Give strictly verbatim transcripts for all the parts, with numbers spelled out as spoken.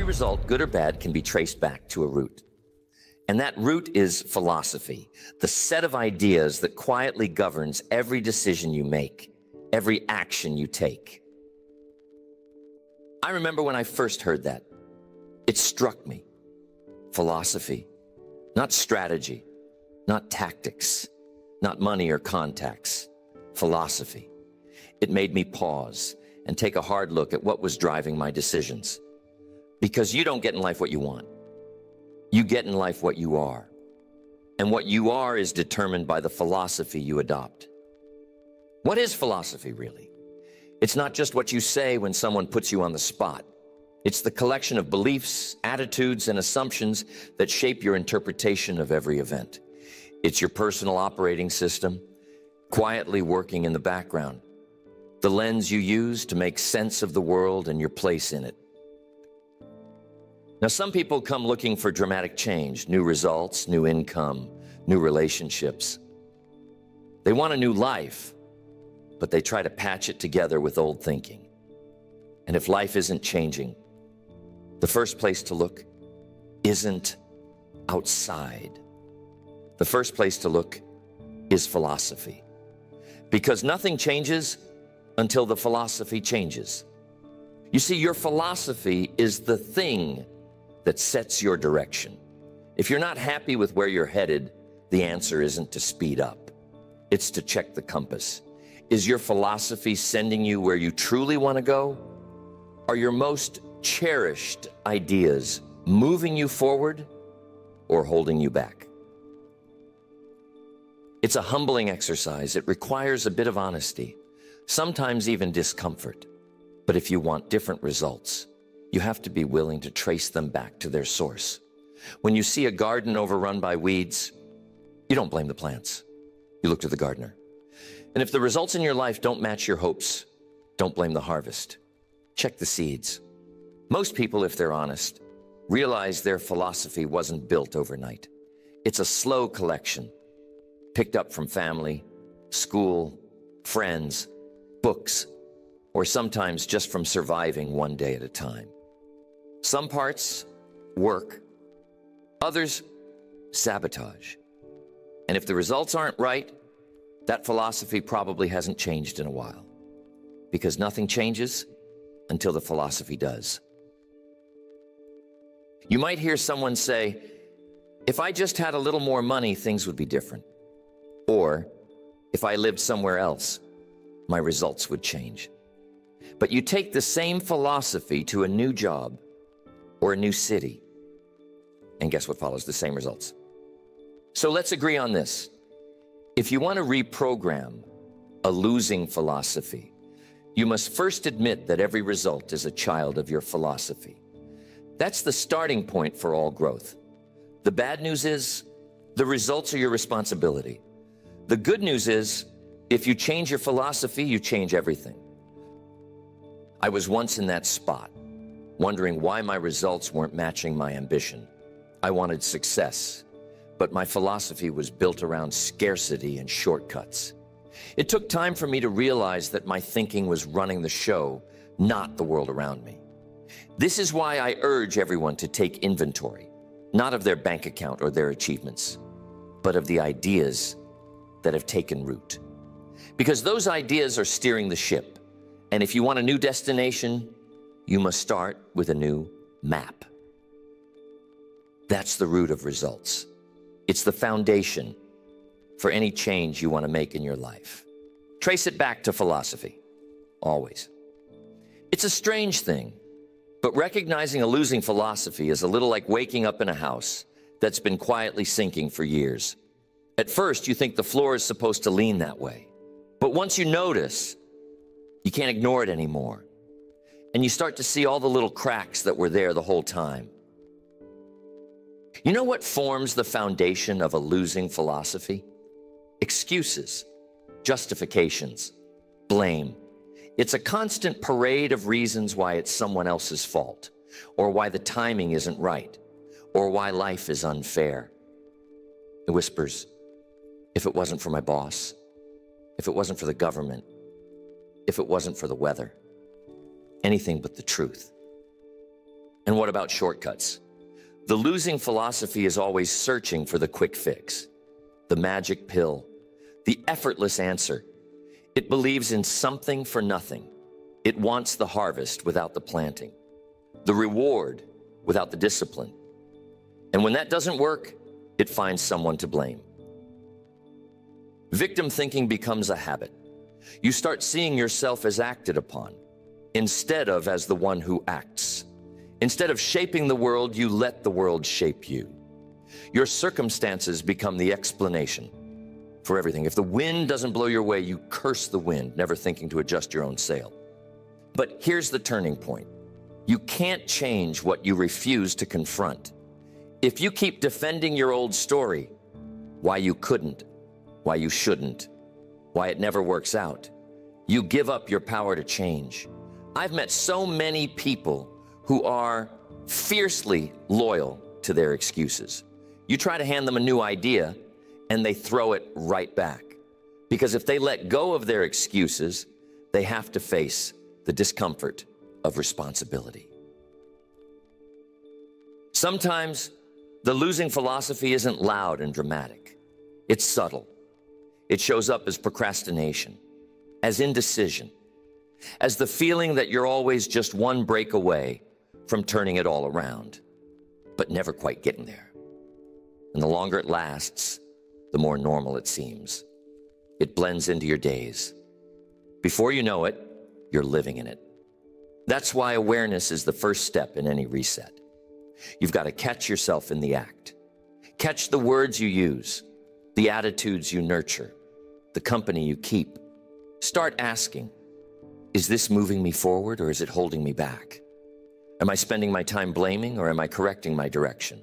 result, good or bad, can be traced back to a root. And that root is philosophy, the set of ideas that quietly governs every decision you make, every action you take. I remember when I first heard that, it struck me. Philosophy, not strategy, not tactics, not money or contacts, philosophy. It made me pause and take a hard look at what was driving my decisions. Because you don't get in life what you want. You get in life what you are. And what you are is determined by the philosophy you adopt. What is philosophy, really? It's not just what you say when someone puts you on the spot. It's the collection of beliefs, attitudes, and assumptions that shape your interpretation of every event. It's your personal operating system, quietly working in the background. The lens you use to make sense of the world and your place in it. Now, some people come looking for dramatic change, new results, new income, new relationships. They want a new life, but they try to patch it together with old thinking. And if life isn't changing, the first place to look isn't outside. The first place to look is philosophy. Because nothing changes until the philosophy changes. You see, your philosophy is the thing that sets your direction. If you're not happy with where you're headed, the answer isn't to speed up. It's to check the compass. Is your philosophy sending you where you truly want to go? Are your most cherished ideas moving you forward or holding you back? It's a humbling exercise. It requires a bit of honesty, sometimes even discomfort. But if you want different results, you have to be willing to trace them back to their source. When you see a garden overrun by weeds, you don't blame the plants. You look to the gardener. And if the results in your life don't match your hopes, don't blame the harvest. Check the seeds. Most people, if they're honest, realize their philosophy wasn't built overnight. It's a slow collection, picked up from family, school, friends, books, or sometimes just from surviving one day at a time. Some parts work, others sabotage. And if the results aren't right, that philosophy probably hasn't changed in a while. Because nothing changes until the philosophy does. You might hear someone say, if I just had a little more money, things would be different. Or, if I lived somewhere else, my results would change. But you take the same philosophy to a new job or a new city, and guess what follows? The same results. So let's agree on this. If you want to reprogram a losing philosophy, you must first admit that every result is a child of your philosophy. That's the starting point for all growth. The bad news is, the results are your responsibility. The good news is, if you change your philosophy, you change everything. I was once in that spot, wondering why my results weren't matching my ambition. I wanted success, but my philosophy was built around scarcity and shortcuts. It took time for me to realize that my thinking was running the show, not the world around me. This is why I urge everyone to take inventory, not of their bank account or their achievements, but of the ideas that have taken root. Because those ideas are steering the ship. And if you want a new destination, you must start with a new map. That's the root of results. It's the foundation for any change you want to make in your life. Trace it back to philosophy, always. It's a strange thing, but recognizing a losing philosophy is a little like waking up in a house that's been quietly sinking for years. At first, you think the floor is supposed to lean that way. But once you notice, you can't ignore it anymore. And you start to see all the little cracks that were there the whole time. You know what forms the foundation of a losing philosophy? Excuses, justifications, blame. It's a constant parade of reasons why it's someone else's fault, or why the timing isn't right, or why life is unfair. It whispers, if it wasn't for my boss, if it wasn't for the government, if it wasn't for the weather, anything but the truth. And what about shortcuts? The losing philosophy is always searching for the quick fix, the magic pill, the effortless answer. It believes in something for nothing. It wants the harvest without the planting, the reward without the discipline. And when that doesn't work, it finds someone to blame. Victim thinking becomes a habit. You start seeing yourself as acted upon, instead of as the one who acts. Instead of shaping the world, you let the world shape you. Your circumstances become the explanation for everything. If the wind doesn't blow your way, you curse the wind, never thinking to adjust your own sail. But here's the turning point. You can't change what you refuse to confront. If you keep defending your old story, why you couldn't, why you shouldn't, why it never works out, you give up your power to change. I've met so many people who are fiercely loyal to their excuses. You try to hand them a new idea, and they throw it right back. Because if they let go of their excuses, they have to face the discomfort of responsibility. Sometimes the losing philosophy isn't loud and dramatic. It's subtle. It shows up as procrastination, as indecision, as the feeling that you're always just one break away from turning it all around, but never quite getting there. And the longer it lasts, the more normal it seems. It blends into your days. Before you know it, you're living in it. That's why awareness is the first step in any reset. You've got to catch yourself in the act. Catch the words you use, the attitudes you nurture, the company you keep. Start asking, is this moving me forward or is it holding me back? Am I spending my time blaming or am I correcting my direction?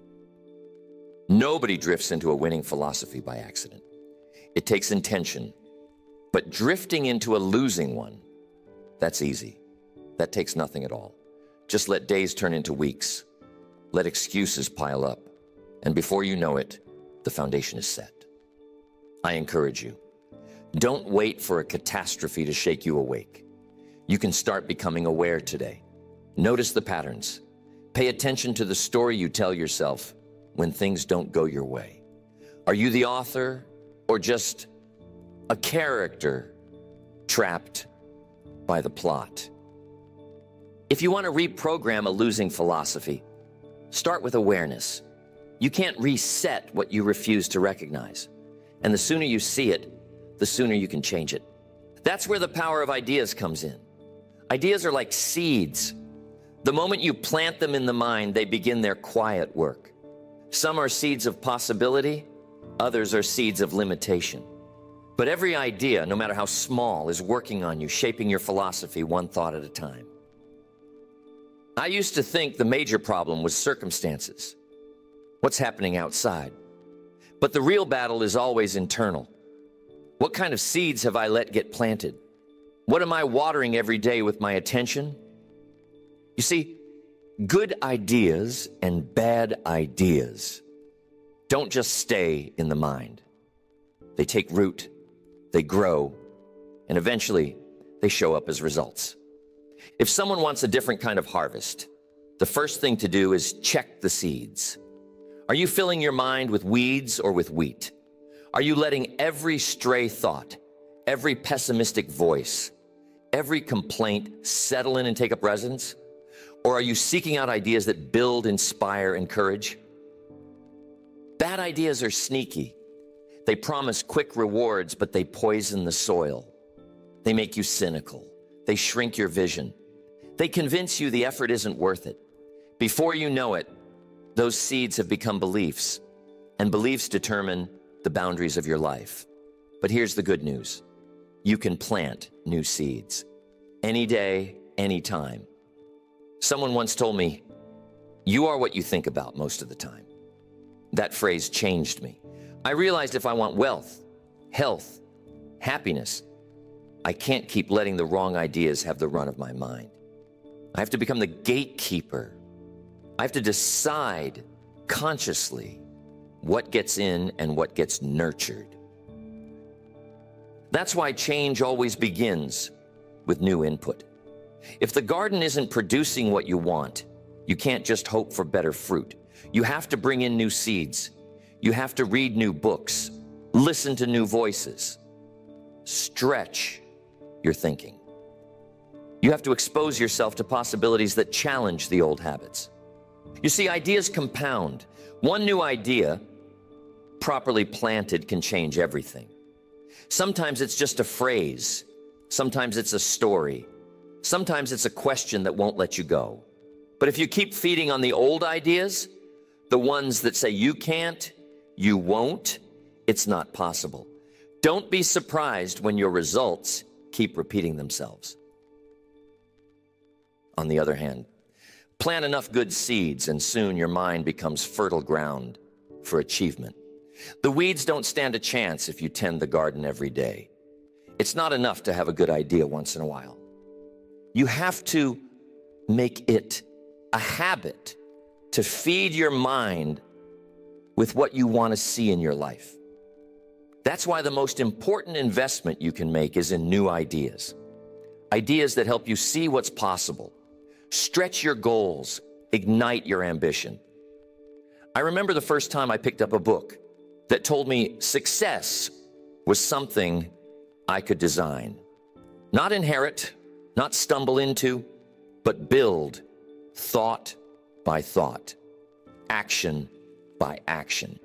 Nobody drifts into a winning philosophy by accident. It takes intention. But drifting into a losing one, that's easy. That takes nothing at all. Just let days turn into weeks. Let excuses pile up. And before you know it, the foundation is set. I encourage you, don't wait for a catastrophe to shake you awake. You can start becoming aware today. Notice the patterns. Pay attention to the story you tell yourself when things don't go your way. Are you the author or just a character trapped by the plot? If you want to reprogram a losing philosophy, start with awareness. You can't reset what you refuse to recognize. And the sooner you see it, the sooner you can change it. That's where the power of ideas comes in. Ideas are like seeds. The moment you plant them in the mind, they begin their quiet work. Some are seeds of possibility, others are seeds of limitation. But every idea, no matter how small, is working on you, shaping your philosophy one thought at a time. I used to think the major problem was circumstances. What's happening outside? But the real battle is always internal. What kind of seeds have I let get planted? What am I watering every day with my attention? You see, good ideas and bad ideas don't just stay in the mind. They take root, they grow, and eventually they show up as results. If someone wants a different kind of harvest, the first thing to do is check the seeds. Are you filling your mind with weeds or with wheat? Are you letting every stray thought, every pessimistic voice, every complaint settle in and take up residence? Or are you seeking out ideas that build, inspire, encourage? Bad ideas are sneaky. They promise quick rewards, but they poison the soil. They make you cynical. They shrink your vision. They convince you the effort isn't worth it. Before you know it, those seeds have become beliefs, and beliefs determine the boundaries of your life. But here's the good news. You can plant new seeds. Any day, any time. Someone once told me, you are what you think about most of the time. That phrase changed me. I realized if I want wealth, health, happiness, I can't keep letting the wrong ideas have the run of my mind. I have to become the gatekeeper. I have to decide consciously what gets in and what gets nurtured. That's why change always begins with new input. If the garden isn't producing what you want, You can't just hope for better fruit. You have to bring in new seeds. You have to read new books, listen to new voices, stretch your thinking. You have to expose yourself to possibilities that challenge the old habits. You see, ideas compound. One new idea, properly planted, can change everything. Sometimes it's just a phrase. Sometimes it's a story. Sometimes it's a question that won't let you go. But if you keep feeding on the old ideas, the ones that say you can't, you won't, it's not possible. Don't be surprised when your results keep repeating themselves. On the other hand, plant enough good seeds and soon your mind becomes fertile ground for achievement. The weeds don't stand a chance if you tend the garden every day. It's not enough to have a good idea once in a while. You have to make it a habit to feed your mind with what you want to see in your life. That's why the most important investment you can make is in new ideas. Ideas that help you see what's possible, stretch your goals, ignite your ambition. I remember the first time I picked up a book that told me success was something I could design. Not inherit, not stumble into, but build thought by thought, action by action.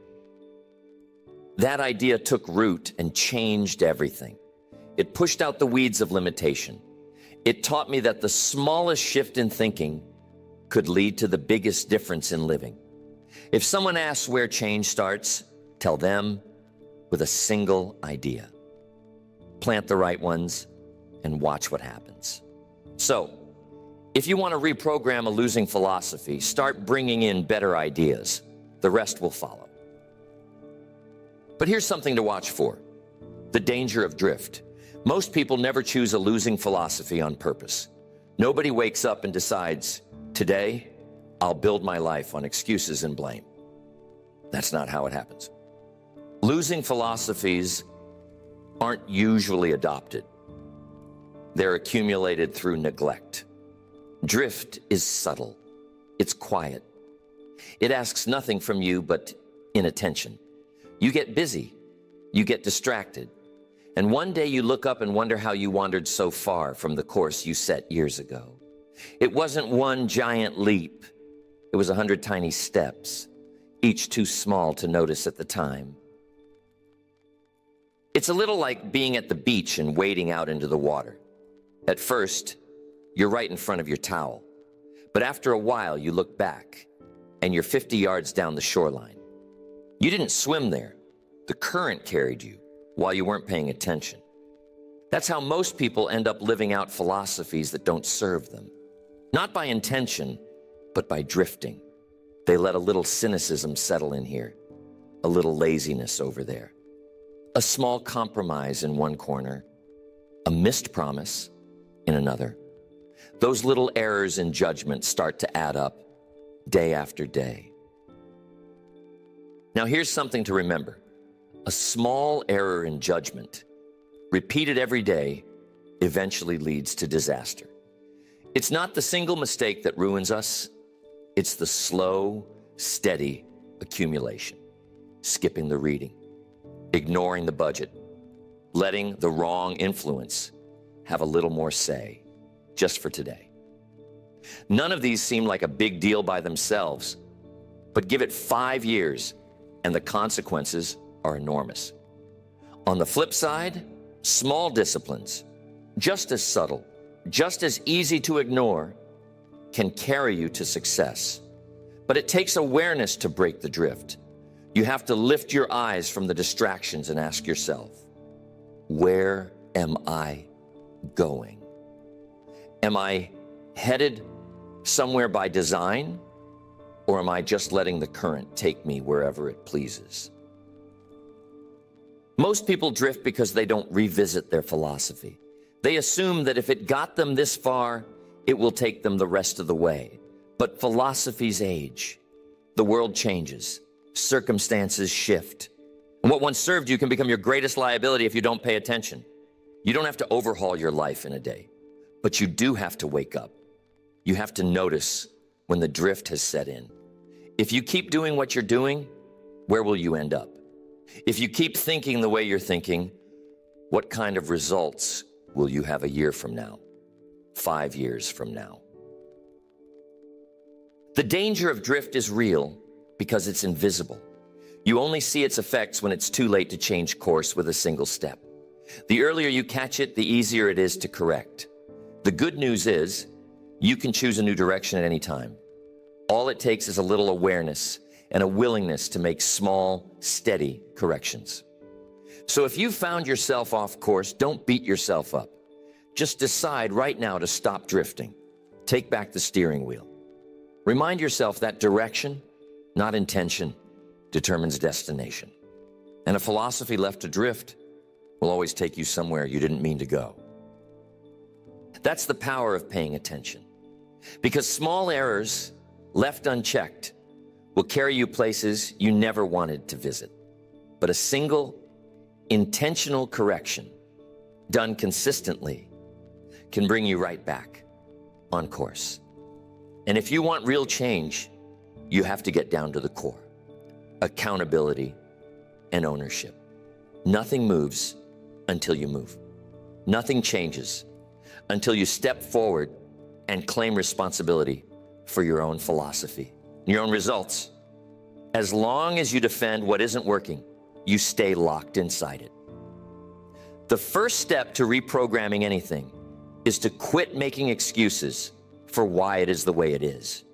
That idea took root and changed everything. It pushed out the weeds of limitation. It taught me that the smallest shift in thinking could lead to the biggest difference in living. If someone asks where change starts, tell them with a single idea. Plant the right ones and watch what happens. So, if you want to reprogram a losing philosophy, start bringing in better ideas. The rest will follow. But here's something to watch for: the danger of drift. Most people never choose a losing philosophy on purpose. Nobody wakes up and decides, today, I'll build my life on excuses and blame. That's not how it happens. Losing philosophies aren't usually adopted. They're accumulated through neglect. Drift is subtle. It's quiet. It asks nothing from you but inattention. You get busy. You get distracted. And one day you look up and wonder how you wandered so far from the course you set years ago. It wasn't one giant leap. It was a hundred tiny steps, each too small to notice at the time. It's a little like being at the beach and wading out into the water. At first, you're right in front of your towel. But after a while, you look back and you're fifty yards down the shoreline. You didn't swim there. The current carried you while you weren't paying attention. That's how most people end up living out philosophies that don't serve them. Not by intention, but by drifting. They let a little cynicism settle in here, a little laziness over there, a small compromise in one corner, a missed promise in another. Those little errors in judgment start to add up day after day. Now here's something to remember. A small error in judgment, repeated every day, eventually leads to disaster. It's not the single mistake that ruins us. It's the slow, steady accumulation. Skipping the reading, ignoring the budget, letting the wrong influence have a little more say, just for today. None of these seem like a big deal by themselves, but give it five years and the consequences are enormous. On the flip side, small disciplines, just as subtle, just as easy to ignore, can carry you to success. But it takes awareness to break the drift. You have to lift your eyes from the distractions and ask yourself, where am I going? Am I headed somewhere by design, or am I just letting the current take me wherever it pleases? Most people drift because they don't revisit their philosophy. They assume that if it got them this far, it will take them the rest of the way. But philosophies age. The world changes. Circumstances shift. And what once served you can become your greatest liability if you don't pay attention. You don't have to overhaul your life in a day, but you do have to wake up. You have to notice when the drift has set in. If you keep doing what you're doing, where will you end up? If you keep thinking the way you're thinking, what kind of results will you have a year from now, five years from now? The danger of drift is real because it's invisible. You only see its effects when it's too late to change course with a single step. The earlier you catch it, the easier it is to correct. The good news is you can choose a new direction at any time. All it takes is a little awareness and a willingness to make small, steady corrections. So if you've found yourself off course, don't beat yourself up. Just decide right now to stop drifting. Take back the steering wheel. Remind yourself that direction, not intention, determines destination. And a philosophy left adrift will always take you somewhere you didn't mean to go. That's the power of paying attention. Because small errors left unchecked will carry you places you never wanted to visit. But a single, intentional correction done consistently can bring you right back on course. And if you want real change, you have to get down to the core. Accountability and ownership. Nothing moves until you move. Nothing changes until you step forward and claim responsibility for your own philosophy, your own results. As long as you defend what isn't working, you stay locked inside it. The first step to reprogramming anything is to quit making excuses for why it is the way it is.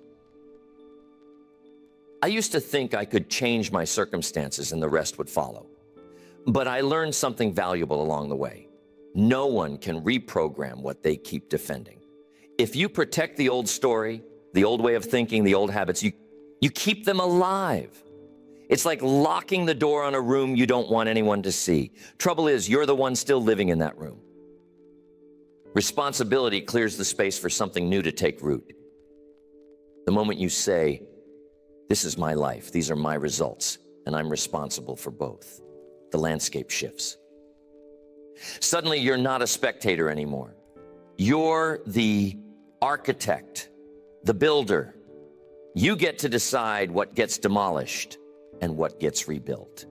I used to think I could change my circumstances and the rest would follow. But I learned something valuable along the way. No one can reprogram what they keep defending. If you protect the old story, the old way of thinking, the old habits, you, you keep them alive. It's like locking the door on a room you don't want anyone to see. Trouble is, you're the one still living in that room. Responsibility clears the space for something new to take root. The moment you say, this is my life, these are my results, and I'm responsible for both, the landscape shifts. Suddenly, you're not a spectator anymore. You're the architect, the builder. You get to decide what gets demolished and what gets rebuilt.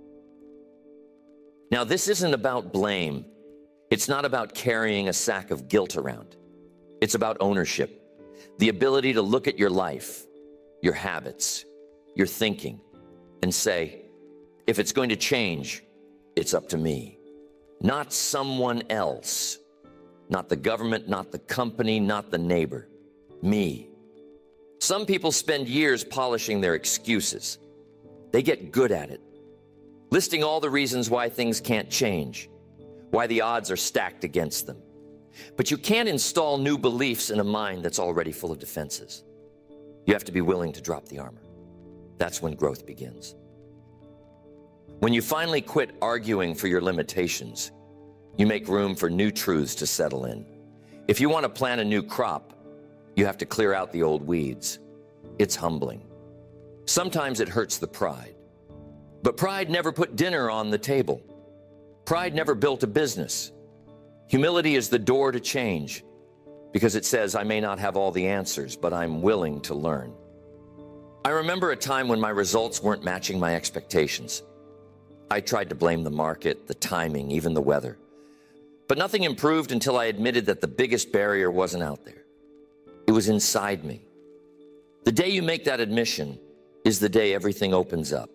Now, this isn't about blame. It's not about carrying a sack of guilt around. It's about ownership, the ability to look at your life, your habits, your thinking, and say, if it's going to change, it's up to me, not someone else, not the government, not the company, not the neighbor, me. Some people spend years polishing their excuses. They get good at it, listing all the reasons why things can't change, why the odds are stacked against them. But you can't install new beliefs in a mind that's already full of defenses. You have to be willing to drop the armor. That's when growth begins. When you finally quit arguing for your limitations, you make room for new truths to settle in. If you want to plant a new crop, you have to clear out the old weeds. It's humbling. Sometimes it hurts the pride. But pride never put dinner on the table. Pride never built a business. Humility is the door to change because it says, I may not have all the answers, but I'm willing to learn. I remember a time when my results weren't matching my expectations. I tried to blame the market, the timing, even the weather. But nothing improved until I admitted that the biggest barrier wasn't out there. It was inside me. The day you make that admission is the day everything opens up.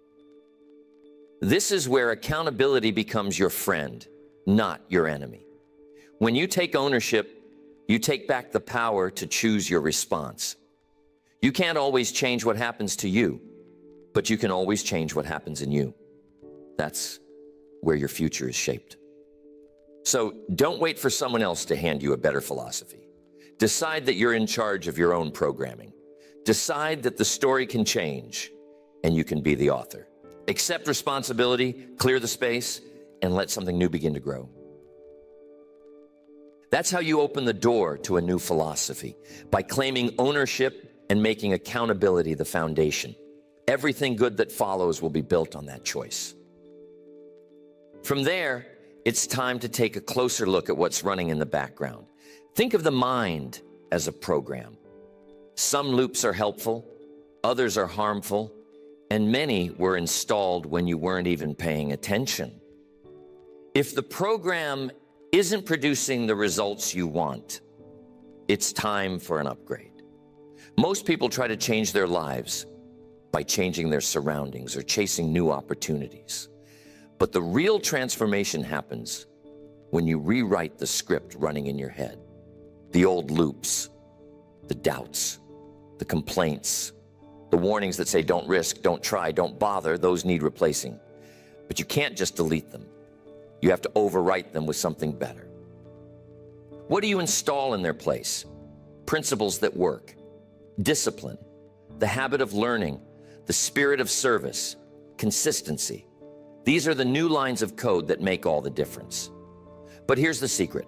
This is where accountability becomes your friend, not your enemy. When you take ownership, you take back the power to choose your response. You can't always change what happens to you, but you can always change what happens in you. That's where your future is shaped. So don't wait for someone else to hand you a better philosophy. Decide that you're in charge of your own programming. Decide that the story can change and you can be the author. Accept responsibility, clear the space, and let something new begin to grow. That's how you open the door to a new philosophy, by claiming ownership and making accountability the foundation. Everything good that follows will be built on that choice. From there, it's time to take a closer look at what's running in the background. Think of the mind as a program. Some loops are helpful, others are harmful, and many were installed when you weren't even paying attention. If the program isn't producing the results you want, it's time for an upgrade. Most people try to change their lives by changing their surroundings or chasing new opportunities. But the real transformation happens when you rewrite the script running in your head. The old loops, the doubts, the complaints, the warnings that say don't risk, don't try, don't bother, those need replacing. But you can't just delete them. You have to overwrite them with something better. What do you install in their place? Principles that work, discipline, the habit of learning, the spirit of service, consistency. These are the new lines of code that make all the difference. But here's the secret.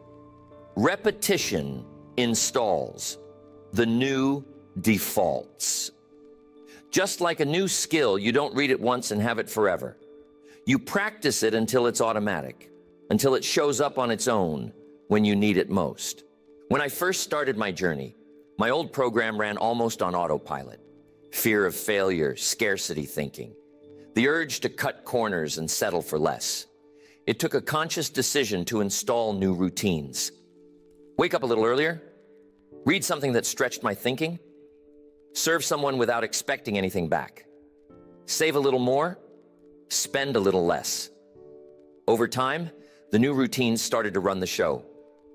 Repetition installs the new defaults. Just like a new skill, you don't read it once and have it forever. You practice it until it's automatic, until it shows up on its own when you need it most. When I first started my journey, my old program ran almost on autopilot. Fear of failure, scarcity thinking, the urge to cut corners and settle for less. It took a conscious decision to install new routines. Wake up a little earlier, read something that stretched my thinking, serve someone without expecting anything back, save a little more, spend a little less. Over time, the new routines started to run the show.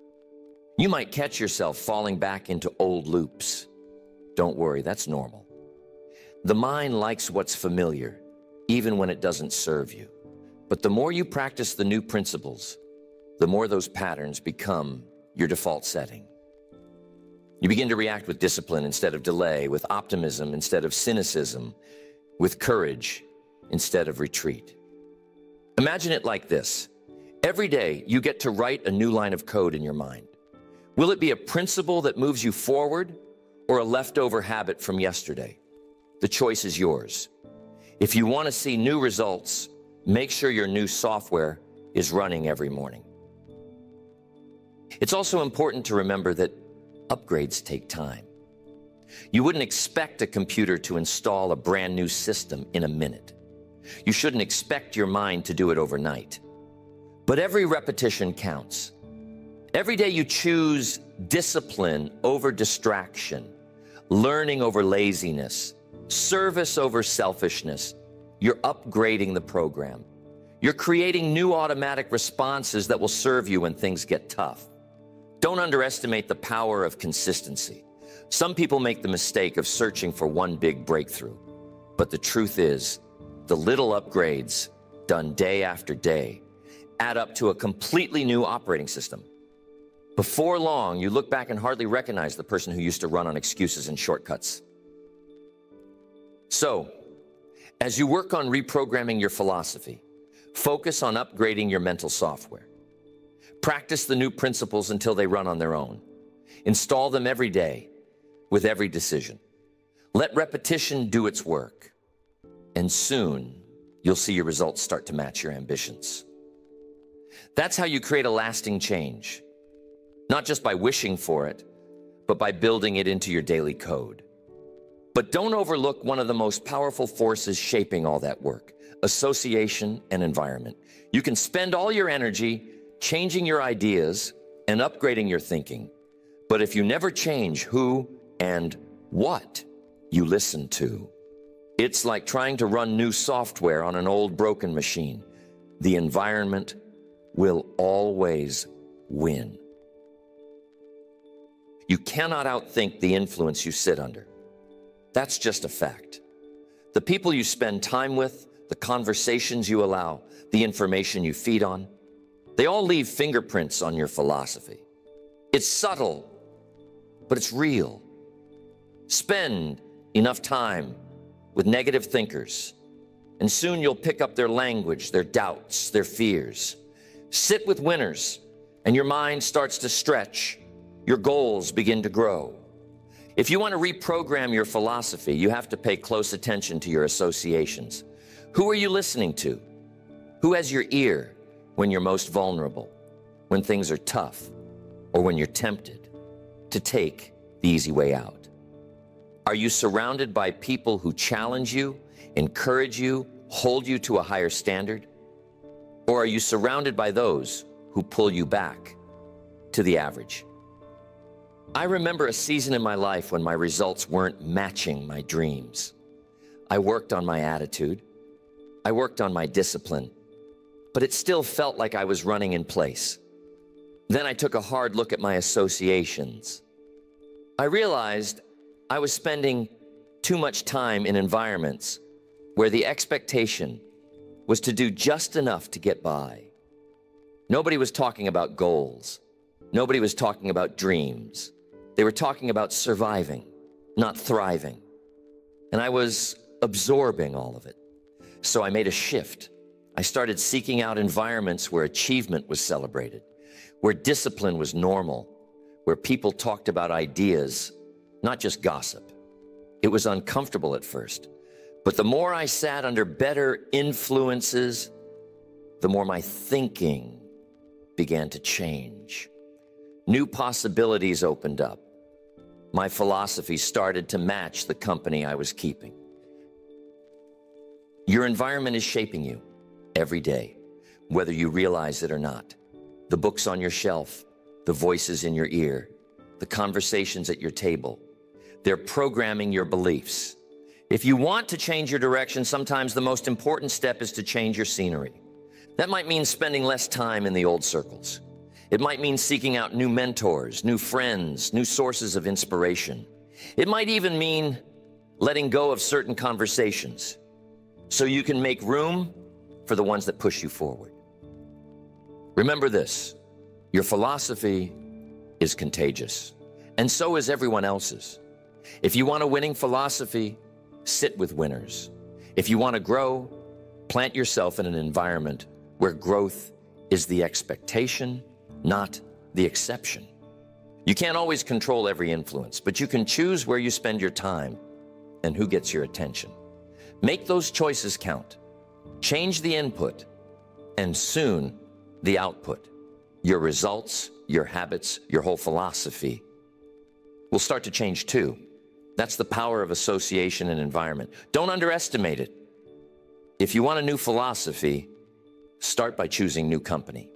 You might catch yourself falling back into old loops. Don't worry, that's normal. The mind likes what's familiar, even when it doesn't serve you. But the more you practice the new principles, the more those patterns become your default setting. You begin to react with discipline instead of delay, with optimism instead of cynicism, with courage instead of retreat. Imagine it like this. Every day, you get to write a new line of code in your mind. Will it be a principle that moves you forward or a leftover habit from yesterday? The choice is yours. If you want to see new results, make sure your new software is running every morning. It's also important to remember that upgrades take time. You wouldn't expect a computer to install a brand new system in a minute. You shouldn't expect your mind to do it overnight. But every repetition counts. Every day you choose discipline over distraction, learning over laziness, service over selfishness, you're upgrading the program. You're creating new automatic responses that will serve you when things get tough. Don't underestimate the power of consistency. Some people make the mistake of searching for one big breakthrough. But the truth is, the little upgrades done day after day add up to a completely new operating system. Before long, you look back and hardly recognize the person who used to run on excuses and shortcuts. So, as you work on reprogramming your philosophy, focus on upgrading your mental software. Practice the new principles until they run on their own. Install them every day with every decision. Let repetition do its work, and soon you'll see your results start to match your ambitions. That's how you create a lasting change, not just by wishing for it, but by building it into your daily code. But don't overlook one of the most powerful forces shaping all that work: association and environment. You can spend all your energy changing your ideas and upgrading your thinking, but if you never change who and what you listen to, it's like trying to run new software on an old broken machine. The environment will always win. You cannot outthink the influence you sit under. That's just a fact. The people you spend time with, the conversations you allow, the information you feed on, they all leave fingerprints on your philosophy. It's subtle, but it's real. Spend enough time with negative thinkers, and soon you'll pick up their language, their doubts, their fears. Sit with winners, and your mind starts to stretch. Your goals begin to grow. If you want to reprogram your philosophy, you have to pay close attention to your associations. Who are you listening to? Who has your ear when you're most vulnerable, when things are tough, or when you're tempted to take the easy way out? Are you surrounded by people who challenge you, encourage you, hold you to a higher standard? Or are you surrounded by those who pull you back to the average? I remember a season in my life when my results weren't matching my dreams. I worked on my attitude. I worked on my discipline, but it still felt like I was running in place. Then I took a hard look at my associations. I realized I was spending too much time in environments where the expectation was to do just enough to get by. Nobody was talking about goals. Nobody was talking about dreams. They were talking about surviving, not thriving. And I was absorbing all of it. So I made a shift. I started seeking out environments where achievement was celebrated, where discipline was normal, where people talked about ideas, not just gossip. It was uncomfortable at first, but the more I sat under better influences, the more my thinking began to change. New possibilities opened up. My philosophy started to match the company I was keeping. Your environment is shaping you every day, whether you realize it or not. The books on your shelf, the voices in your ear, the conversations at your table, they're programming your beliefs. If you want to change your direction, sometimes the most important step is to change your scenery. That might mean spending less time in the old circles. It might mean seeking out new mentors, new friends, new sources of inspiration. It might even mean letting go of certain conversations so you can make room for the ones that push you forward. Remember this, your philosophy is contagious, and so is everyone else's. If you want a winning philosophy, sit with winners. If you want to grow, plant yourself in an environment where growth is the expectation, not the exception. You can't always control every influence, but you can choose where you spend your time and who gets your attention. Make those choices count. Change the input, and soon the output. Your results, your habits, your whole philosophy will start to change too. That's the power of association and environment. Don't underestimate it. If you want a new philosophy, start by choosing new company.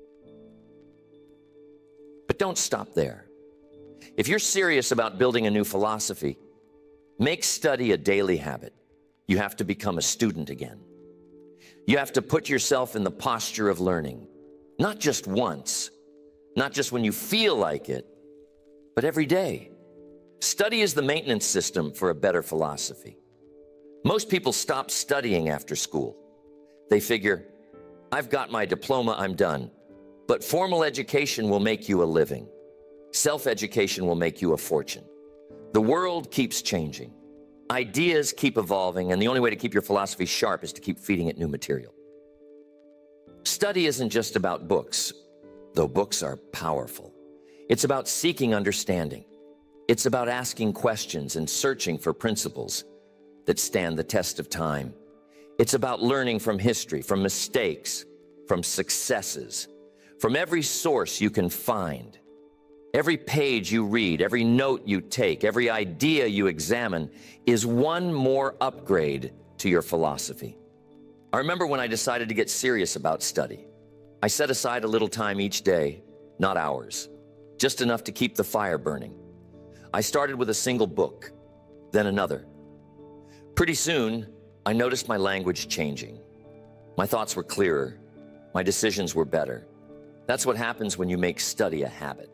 But don't stop there. If you're serious about building a new philosophy, make study a daily habit. You have to become a student again. You have to put yourself in the posture of learning, not just once, not just when you feel like it, but every day. Study is the maintenance system for a better philosophy. Most people stop studying after school. They figure, I've got my diploma, I'm done. But formal education will make you a living. Self-education will make you a fortune. The world keeps changing. Ideas keep evolving, and the only way to keep your philosophy sharp is to keep feeding it new material. Study isn't just about books, though books are powerful. It's about seeking understanding. It's about asking questions and searching for principles that stand the test of time. It's about learning from history, from mistakes, from successes, from every source you can find. Every page you read, every note you take, every idea you examine is one more upgrade to your philosophy. I remember when I decided to get serious about study. I set aside a little time each day, not hours, just enough to keep the fire burning. I started with a single book, then another. Pretty soon, I noticed my language changing. My thoughts were clearer. My decisions were better. That's what happens when you make study a habit.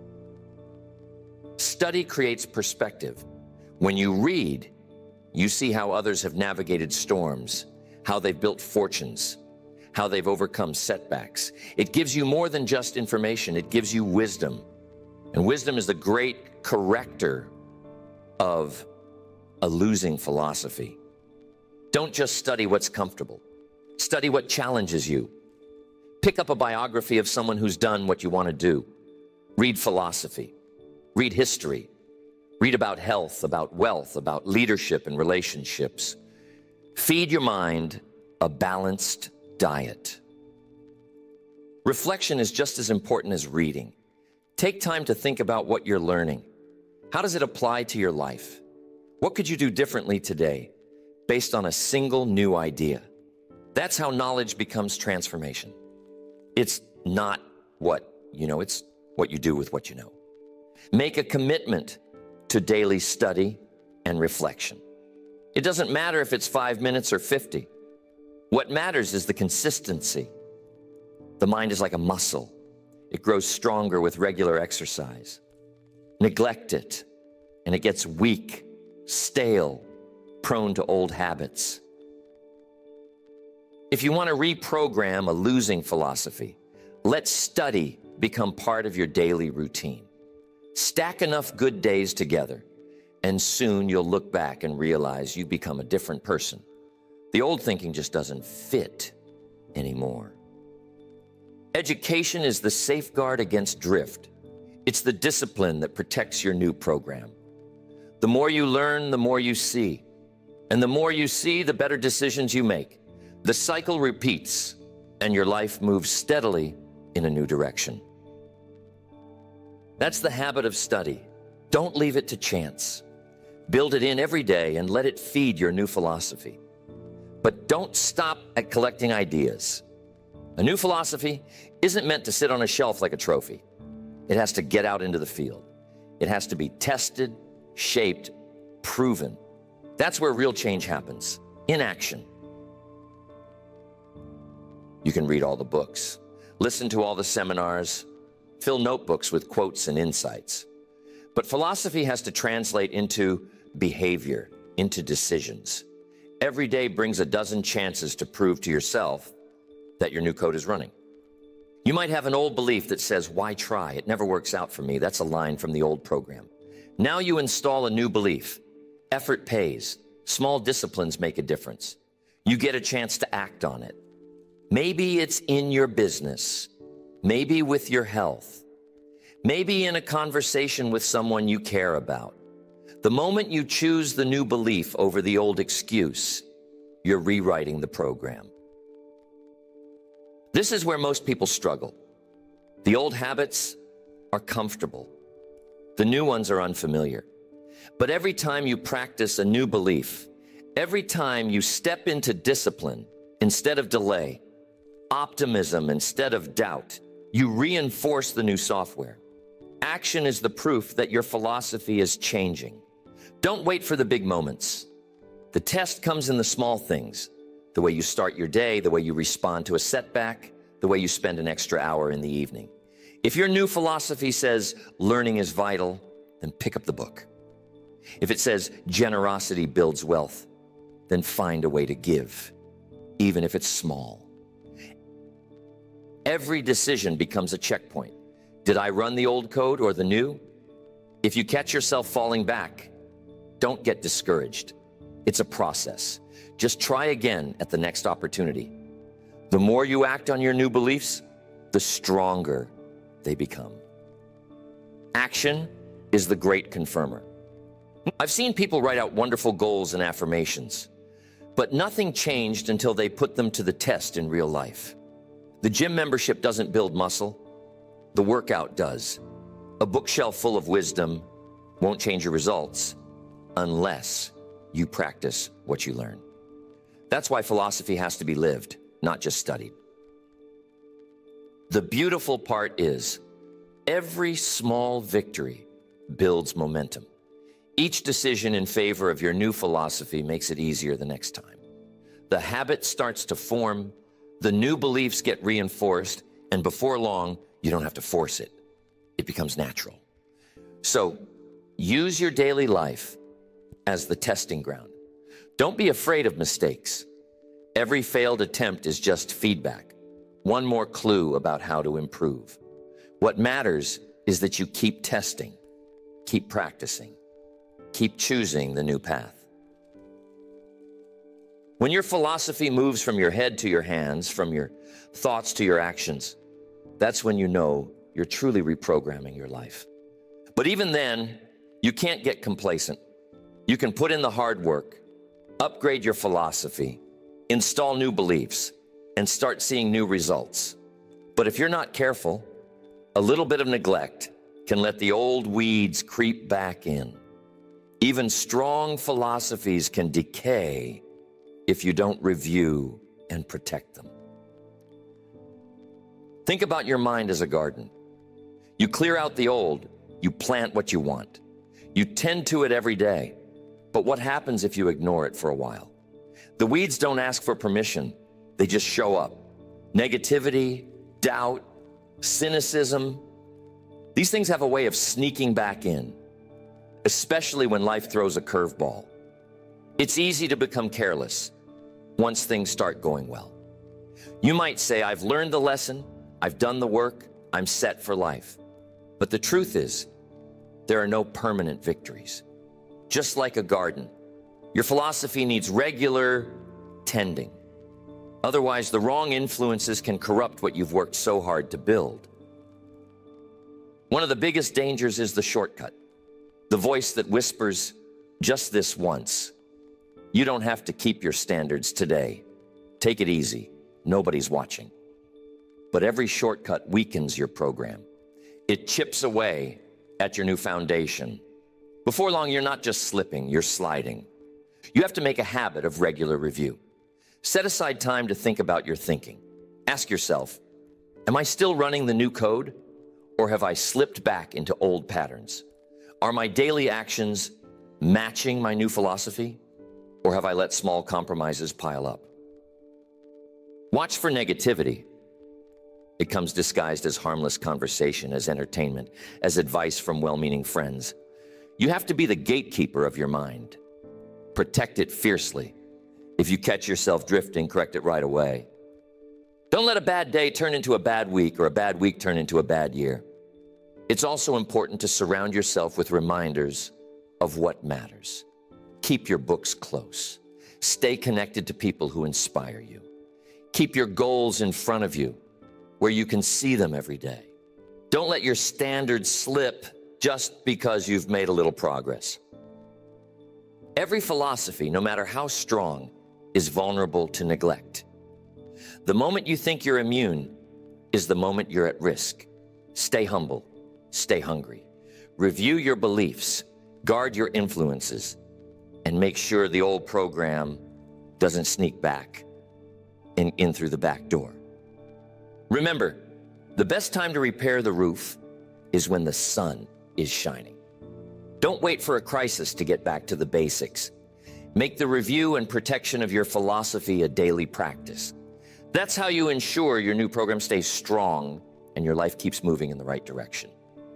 Study creates perspective. When you read, you see how others have navigated storms, how they've built fortunes, how they've overcome setbacks. It gives you more than just information. It gives you wisdom. And wisdom is the great corrector of a losing philosophy. Don't just study what's comfortable. Study what challenges you. Pick up a biography of someone who's done what you want to do. Read philosophy. Read history. Read about health, about wealth, about leadership and relationships. Feed your mind a balanced diet. Reflection is just as important as reading. Take time to think about what you're learning. How does it apply to your life? What could you do differently today based on a single new idea? That's how knowledge becomes transformation. It's not what you know, it's what you do with what you know. Make a commitment to daily study and reflection. It doesn't matter if it's five minutes or fifty. What matters is the consistency. The mind is like a muscle. It grows stronger with regular exercise. Neglect it, and it gets weak, stale, prone to old habits. If you want to reprogram a losing philosophy, let study become part of your daily routine. Stack enough good days together, and soon you'll look back and realize you've become a different person. The old thinking just doesn't fit anymore. Education is the safeguard against drift. It's the discipline that protects your new program. The more you learn, the more you see. And the more you see, the better decisions you make. The cycle repeats, and your life moves steadily in a new direction. That's the habit of study. Don't leave it to chance. Build it in every day and let it feed your new philosophy. But don't stop at collecting ideas. A new philosophy isn't meant to sit on a shelf like a trophy. It has to get out into the field. It has to be tested, shaped, proven. That's where real change happens, in action. You can read all the books, listen to all the seminars, fill notebooks with quotes and insights. But philosophy has to translate into behavior, into decisions. Every day brings a dozen chances to prove to yourself that your new code is running. You might have an old belief that says, why try? It never works out for me. That's a line from the old program. Now you install a new belief. Effort pays. Small disciplines make a difference. You get a chance to act on it. Maybe it's in your business. Maybe with your health. Maybe in a conversation with someone you care about. The moment you choose the new belief over the old excuse, you're rewriting the program. This is where most people struggle. The old habits are comfortable. The new ones are unfamiliar. But every time you practice a new belief, every time you step into discipline instead of delay, optimism instead of doubt, you reinforce the new software. Action is the proof that your philosophy is changing. Don't wait for the big moments. The test comes in the small things. The way you start your day, the way you respond to a setback, the way you spend an extra hour in the evening. If your new philosophy says learning is vital, then pick up the book. If it says generosity builds wealth, then find a way to give, even if it's small. Every decision becomes a checkpoint. Did I run the old code or the new? If you catch yourself falling back, don't get discouraged. It's a process. Just try again at the next opportunity. The more you act on your new beliefs, the stronger they become. Action is the great confirmer. I've seen people write out wonderful goals and affirmations, but nothing changed until they put them to the test in real life. The gym membership doesn't build muscle. The workout does. A bookshelf full of wisdom won't change your results unless you practice what you learn. That's why philosophy has to be lived, not just studied. The beautiful part is every small victory builds momentum. Each decision in favor of your new philosophy makes it easier the next time. The habit starts to form, the new beliefs get reinforced, and before long, you don't have to force it. It becomes natural. So use your daily life as the testing ground. Don't be afraid of mistakes. Every failed attempt is just feedback, one more clue about how to improve. What matters is that you keep testing, keep practicing, keep choosing the new path. When your philosophy moves from your head to your hands, from your thoughts to your actions, that's when you know you're truly reprogramming your life. But even then, you can't get complacent. You can put in the hard work, upgrade your philosophy, install new beliefs, and start seeing new results. But if you're not careful, a little bit of neglect can let the old weeds creep back in. Even strong philosophies can decay if you don't review and protect them. Think about your mind as a garden. You clear out the old, you plant what you want. You tend to it every day. But what happens if you ignore it for a while? The weeds don't ask for permission. They just show up. Negativity, doubt, cynicism. These things have a way of sneaking back in, especially when life throws a curveball. It's easy to become careless once things start going well. You might say, I've learned the lesson, I've done the work, I'm set for life. But the truth is, there are no permanent victories. Just like a garden, your philosophy needs regular tending. Otherwise, the wrong influences can corrupt what you've worked so hard to build. One of the biggest dangers is the shortcut, the voice that whispers, just this once. You don't have to keep your standards today. Take it easy. Nobody's watching. But every shortcut weakens your program. It chips away at your new foundation. Before long, you're not just slipping, you're sliding. You have to make a habit of regular review. Set aside time to think about your thinking. Ask yourself, am I still running the new code, or have I slipped back into old patterns? Are my daily actions matching my new philosophy, or have I let small compromises pile up? Watch for negativity. It comes disguised as harmless conversation, as entertainment, as advice from well-meaning friends. You have to be the gatekeeper of your mind. Protect it fiercely. If you catch yourself drifting, correct it right away. Don't let a bad day turn into a bad week or a bad week turn into a bad year. It's also important to surround yourself with reminders of what matters. Keep your books close. Stay connected to people who inspire you. Keep your goals in front of you, where you can see them every day. Don't let your standards slip just because you've made a little progress. Every philosophy, no matter how strong, is vulnerable to neglect. The moment you think you're immune is the moment you're at risk. Stay humble, stay hungry. Review your beliefs, guard your influences, and make sure the old program doesn't sneak back in, in through the back door. Remember, the best time to repair the roof is when the sun is shining. Don't wait for a crisis to get back to the basics. Make the review and protection of your philosophy a daily practice. That's how you ensure your new program stays strong and your life keeps moving in the right direction.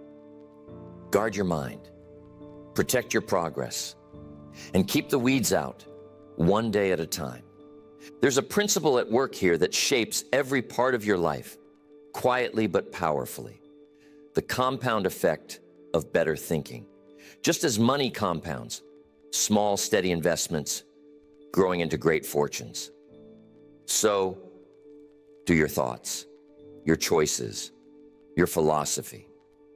Guard your mind, protect your progress, and keep the weeds out one day at a time. There's a principle at work here that shapes every part of your life, quietly but powerfully. The compound effect of better thinking. Just as money compounds, small, steady investments growing into great fortunes. So do your thoughts, your choices, your philosophy.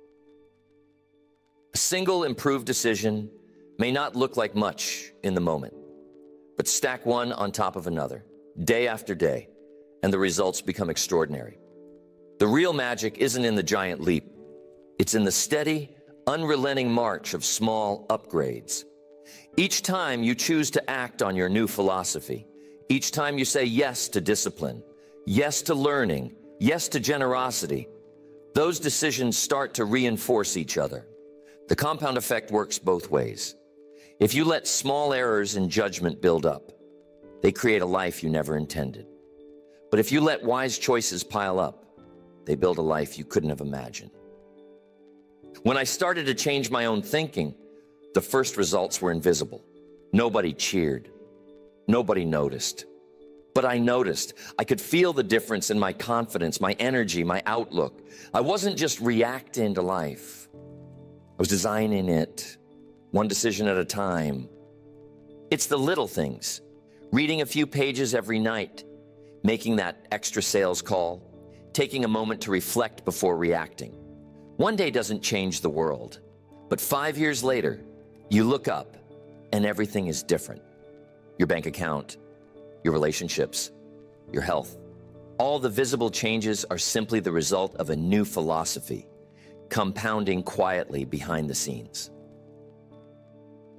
A single improved decision may not look like much in the moment, but stack one on top of another, day after day, and the results become extraordinary. The real magic isn't in the giant leap. It's in the steady, unrelenting march of small upgrades. Each time you choose to act on your new philosophy, each time you say yes to discipline, yes to learning, yes to generosity, those decisions start to reinforce each other. The compound effect works both ways. If you let small errors in judgment build up, they create a life you never intended. But if you let wise choices pile up, they build a life you couldn't have imagined. When I started to change my own thinking, the first results were invisible. Nobody cheered. Nobody noticed. But I noticed. I could feel the difference in my confidence, my energy, my outlook. I wasn't just reacting to life. I was designing it, one decision at a time. It's the little things. Reading a few pages every night, making that extra sales call, taking a moment to reflect before reacting. One day doesn't change the world, but five years later, you look up and everything is different. Your bank account, your relationships, your health. All the visible changes are simply the result of a new philosophy, compounding quietly behind the scenes.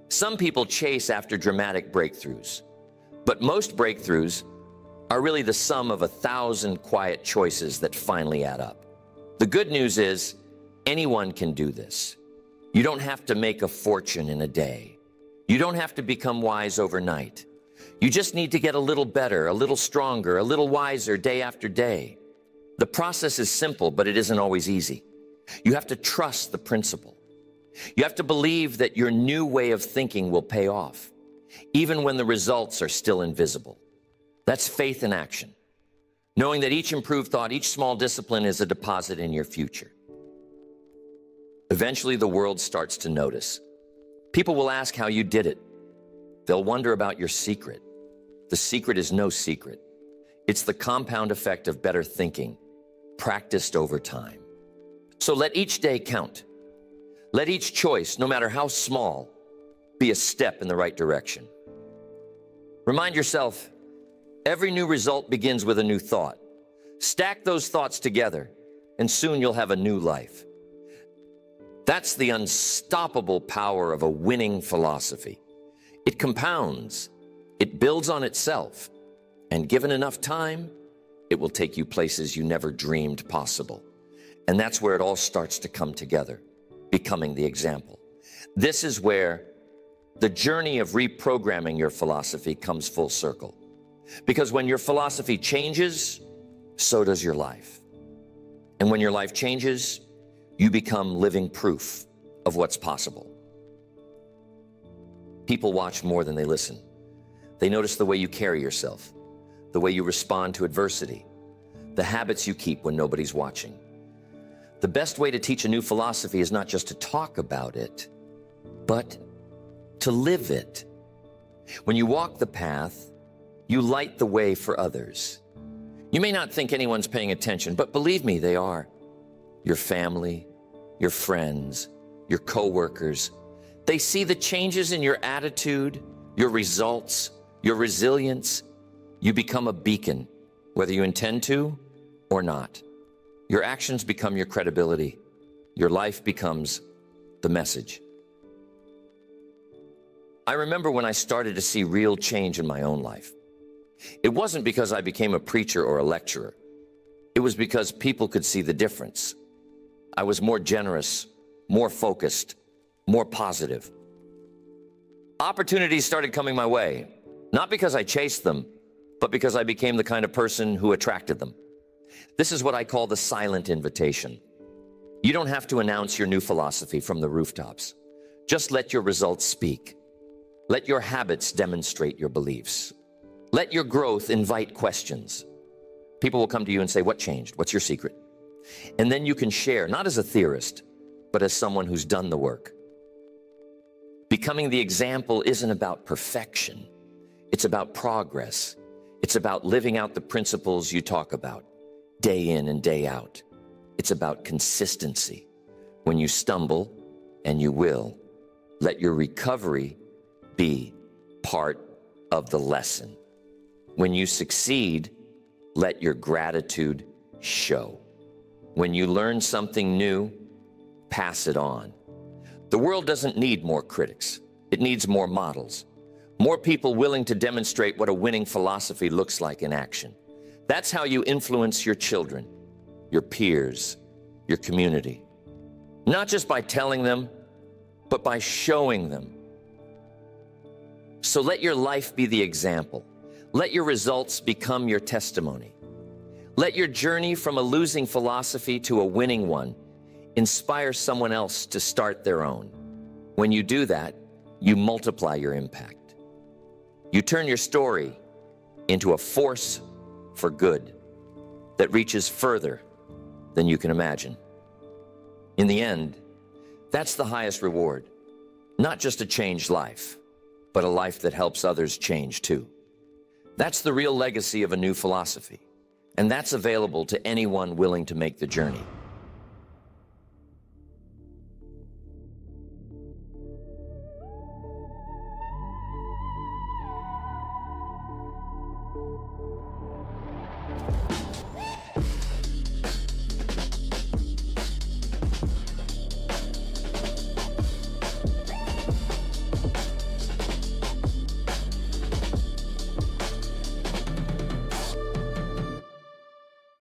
Some people chase after dramatic breakthroughs, but most breakthroughs are really the sum of a thousand quiet choices that finally add up. The good news is anyone can do this. You don't have to make a fortune in a day. You don't have to become wise overnight. You just need to get a little better, a little stronger, a little wiser day after day. The process is simple, but it isn't always easy. You have to trust the principle. You have to believe that your new way of thinking will pay off, even when the results are still invisible. That's faith in action, knowing that each improved thought, each small discipline is a deposit in your future. Eventually, the world starts to notice. People will ask how you did it. They'll wonder about your secret. The secret is no secret. It's the compound effect of better thinking, practiced over time. So let each day count. Let each choice, no matter how small, be a step in the right direction. Remind yourself, every new result begins with a new thought. Stack those thoughts together, and soon you'll have a new life. That's the unstoppable power of a winning philosophy. It compounds, it builds on itself, and given enough time, it will take you places you never dreamed possible. And that's where it all starts to come together, becoming the example. This is where the journey of reprogramming your philosophy comes full circle. Because when your philosophy changes, so does your life. And when your life changes, you become living proof of what's possible. People watch more than they listen. They notice the way you carry yourself, the way you respond to adversity, the habits you keep when nobody's watching. The best way to teach a new philosophy is not just to talk about it, but to live it. When you walk the path, you light the way for others. You may not think anyone's paying attention, but believe me, they are. Your family, your friends, your coworkers. They see the changes in your attitude, your results, your resilience. You become a beacon, whether you intend to or not. Your actions become your credibility. Your life becomes the message. I remember when I started to see real change in my own life. It wasn't because I became a preacher or a lecturer. It was because people could see the difference. I was more generous, more focused, more positive. Opportunities started coming my way, not because I chased them, but because I became the kind of person who attracted them. This is what I call the silent invitation. You don't have to announce your new philosophy from the rooftops. Just let your results speak. Let your habits demonstrate your beliefs. Let your growth invite questions. People will come to you and say, what changed? What's your secret? And then you can share, not as a theorist, but as someone who's done the work. Becoming the example isn't about perfection. It's about progress. It's about living out the principles you talk about, day in and day out. It's about consistency. When you stumble, and you will, let your recovery be part of the lesson. When you succeed, let your gratitude show. When you learn something new, pass it on. The world doesn't need more critics. It needs more models. More people willing to demonstrate what a winning philosophy looks like in action. That's how you influence your children, your peers, your community. Not just by telling them, but by showing them. So let your life be the example. Let your results become your testimony. Let your journey from a losing philosophy to a winning one inspire someone else to start their own. When you do that, you multiply your impact. You turn your story into a force for good that reaches further than you can imagine. In the end, that's the highest reward. Not just a changed life, but a life that helps others change too. That's the real legacy of a new philosophy, and that's available to anyone willing to make the journey.